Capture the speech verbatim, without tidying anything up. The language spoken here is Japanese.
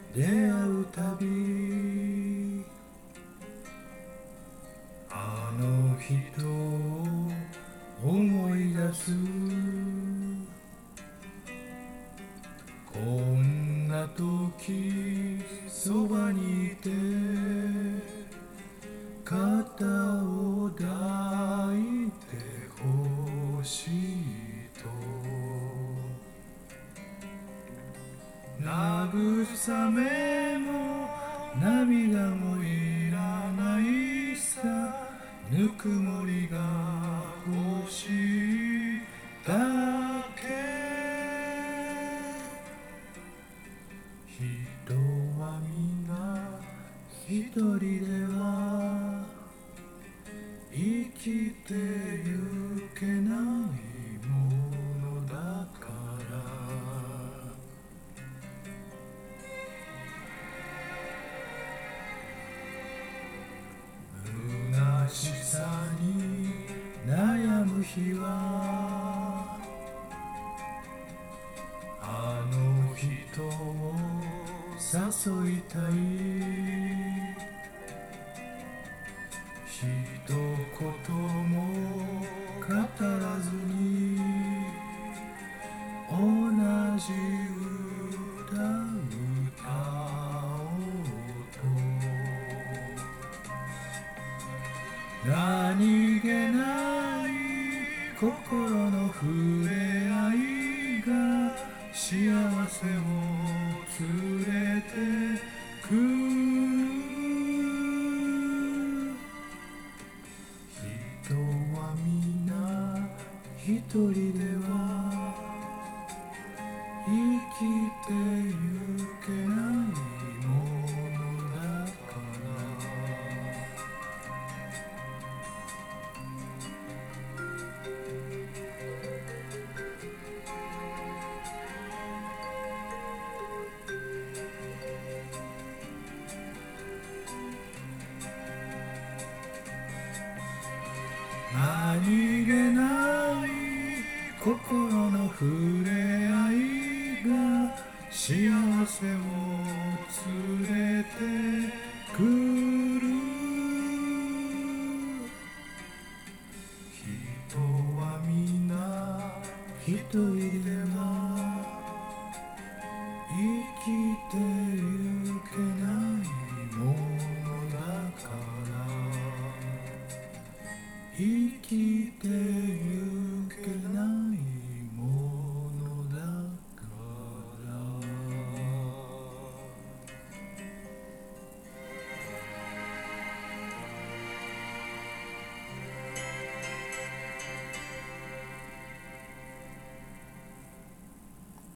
出会うたびあの人を思い出す。こんな時そばにいて肩を抱いてほしいと慰めも涙もいらないさ。ぬくもりが欲しいだけ。人は皆一人では生きてゆけないものだから。虚しさに悩む日はあの人を誘いたい。一言も語らずに同じ歌歌おうと何気ない心の触れ合いが幸せを連れてくる。人は皆一人では生きてゆけないものだから。何気ない心の触れ合いが幸せを連れてくる。人は皆一人では生きてゆけないものだから。生きてゆけない